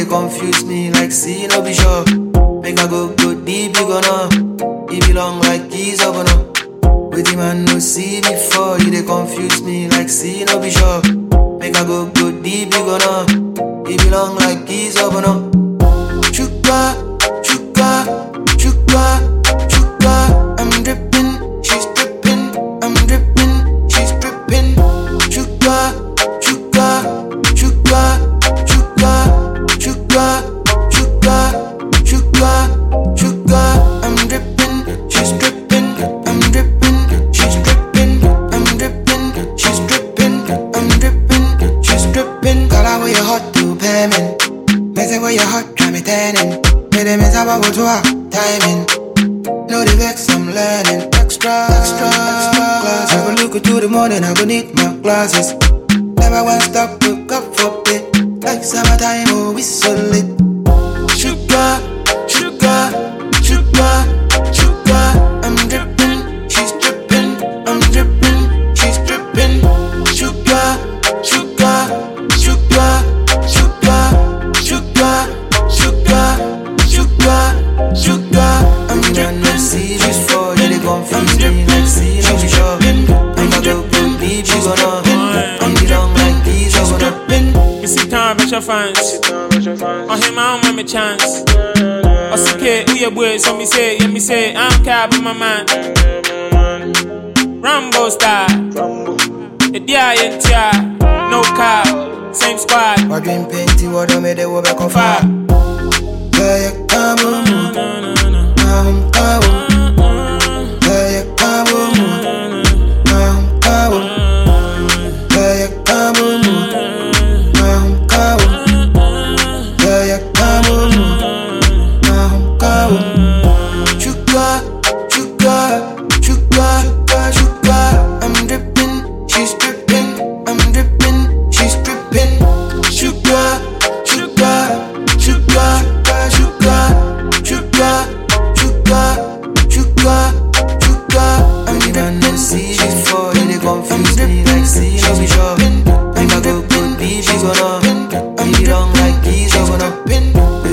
they confuse me like see no be sure. Make I go deep, you gonna. It belong like keys up on up. With the man no see before, you they confuse me like see no be sure. Make I go deep, you gonna. It belong like keys up on up. Chuka, chuka, chuka, chuka. I'm dripping, she's dripping. I'm dripping, she's dripping. Chuka, chuka, chuka, chuka, chuka, chuka, chuka, chuka. I'm dripping, she's dripping. I'm dripping, she's dripping. I'm dripping, she's dripping. I'm dripping, she's dripping. Call out where you're hot to payment. Me say where you're hot, try me turning. Me dem is about to a timing. No the vex, I'm learning. Extra class. I go look to the morning, I go need my glasses. Never one stop, look up for it. Like summertime, oh we so lit. Sugar, sugar, sugar, sugar. I'm dripping, she's dripping. I'm dripping, she's dripping. Sugar, sugar, sugar, sugar, sugar, sugar, sugar, sugar. I'm dripping, see this for you, they confuse me like see no be sure. I'm a go deep, you gonna. I'm belong like these, I'm dripping. Me sit down, bet your fans. On him, I don't want me chance. I see Kate, who your boy, so me say, I'm cab with my man. Rambo style. The D.I.N.T.I. No car, same squad. I dream painty, what I made it, what back on fire. Yeah, you come on, I'm coming. Yeah, you come on, I'm coming. Yeah, you come on, I'm coming. Yeah, you come on, I'm coming. Chuka, chuka, chuka, chuka. I'm dripping, she's dripping. I'm dripping, she's dripping. Sugar, sugar, sugar, sugar, sugar, sugar, sugar, sugar. I'm dripping, she's for you, they confuse me like see no be sure. Make I go deep, she's gonna. I'm belong like keys, I'm gonna pin.